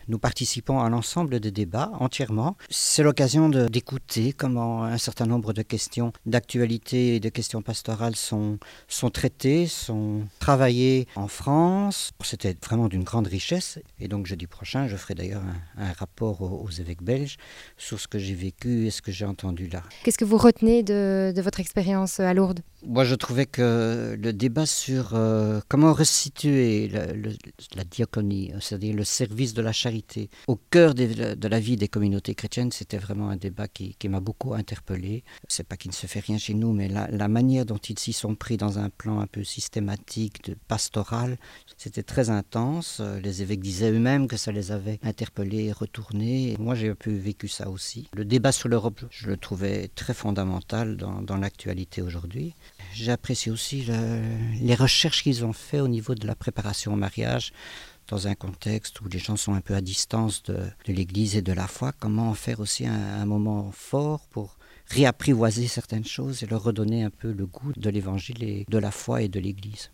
Nous participons à l'ensemble des débats entièrement. C'est l'occasion d'écouter comment un certain nombre de questions d'actualité et de questions pastorales sont traitées, sont travaillées en France. C'était vraiment d'une grande richesse. Et donc jeudi prochain, je ferai d'ailleurs un rapport aux évêques belges sur ce que j'ai vécu et ce que j'ai entendu là. Qu'est-ce que vous retenez de votre expérience à Lourdes ? Moi, je trouvais que le débat sur comment restituer la diaconie, c'est-à-dire le service de la charité, au cœur de la vie des communautés chrétiennes, c'était vraiment un débat qui m'a beaucoup interpellé. C'est pas qu'il ne se fait rien chez nous, mais la manière dont ils s'y sont pris dans un plan un peu systématique, pastoral, c'était très intense. Les évêques disaient eux-mêmes que ça les avait interpellés et retournés. Moi, j'ai un peu vécu ça aussi. Le débat sur l'Europe, je le trouvais très fondamental dans l'actualité aujourd'hui. J'ai apprécié aussi les recherches qu'ils ont fait au niveau de la préparation au mariage, dans un contexte où les gens sont un peu à distance de l'Église et de la foi. Comment en faire aussi un moment fort pour réapprivoiser certaines choses et leur redonner un peu le goût de l'Évangile et de la foi et de l'Église.